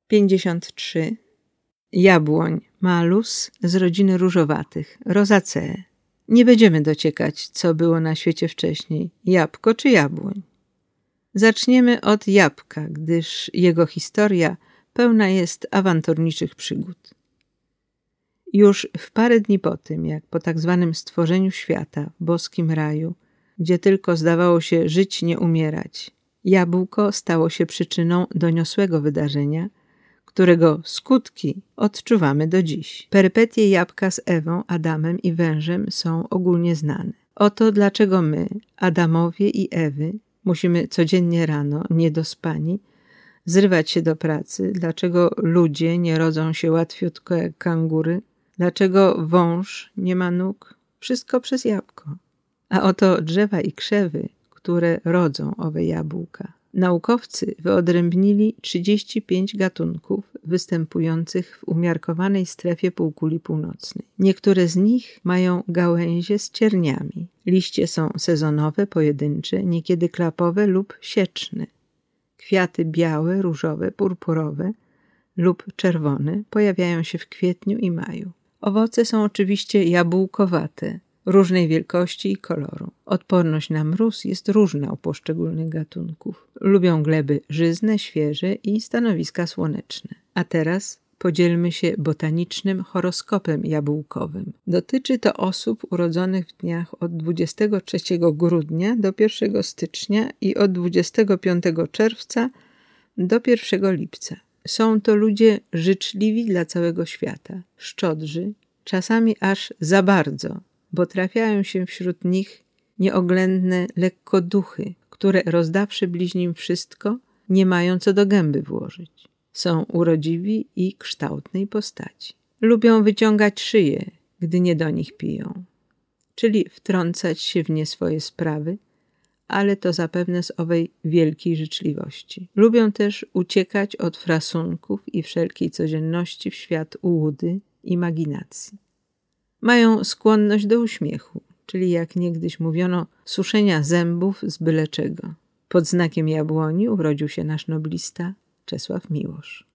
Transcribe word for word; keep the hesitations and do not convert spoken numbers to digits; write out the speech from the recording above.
pięćdziesiąt trzy. Jabłoń Malus z rodziny różowatych, Rosaceae. Nie będziemy dociekać, co było na świecie wcześniej, jabłko czy jabłoń. Zaczniemy od jabłka, gdyż jego historia pełna jest awanturniczych przygód. Już w parę dni po tym, jak po tak zwanym stworzeniu świata w boskim raju, gdzie tylko zdawało się żyć, nie umierać, jabłko stało się przyczyną doniosłego wydarzenia, którego skutki odczuwamy do dziś. Perypetie jabłka z Ewą, Adamem i wężem są ogólnie znane. Oto dlaczego my, Adamowie i Ewy, musimy codziennie rano, niedospani, zrywać się do pracy, dlaczego ludzie nie rodzą się łatwiutko jak kangury, dlaczego wąż nie ma nóg. Wszystko przez jabłko. A oto drzewa i krzewy, które rodzą owe jabłka. Naukowcy wyodrębnili trzydzieści pięć gatunków występujących w umiarkowanej strefie półkuli północnej. Niektóre z nich mają gałęzie z cierniami. Liście są sezonowe, pojedyncze, niekiedy klapowe lub sieczne. Kwiaty białe, różowe, purpurowe lub czerwone pojawiają się w kwietniu i maju. Owoce są oczywiście jabłkowate, różnej wielkości i koloru. Odporność na mróz jest różna u poszczególnych gatunków. Lubią gleby żyzne, świeże i stanowiska słoneczne. A teraz podzielmy się botanicznym horoskopem jabłkowym. Dotyczy to osób urodzonych w dniach od dwudziestego trzeciego grudnia do pierwszego stycznia i od dwudziestego piątego czerwca do pierwszego lipca. Są to ludzie życzliwi dla całego świata, szczodrzy, czasami aż za bardzo, bo trafiają się wśród nich nieoględne lekkoduchy, które rozdawszy bliźnim wszystko, nie mają co do gęby włożyć. Są urodziwi i kształtnej postaci. Lubią wyciągać szyję, gdy nie do nich piją, czyli wtrącać się w nie swoje sprawy, ale to zapewne z owej wielkiej życzliwości. Lubią też uciekać od frasunków i wszelkiej codzienności w świat ułudy, imaginacji. Mają skłonność do uśmiechu, czyli jak niegdyś mówiono, suszenia zębów z byle czego. Pod znakiem jabłoni urodził się nasz noblista Czesław Miłosz.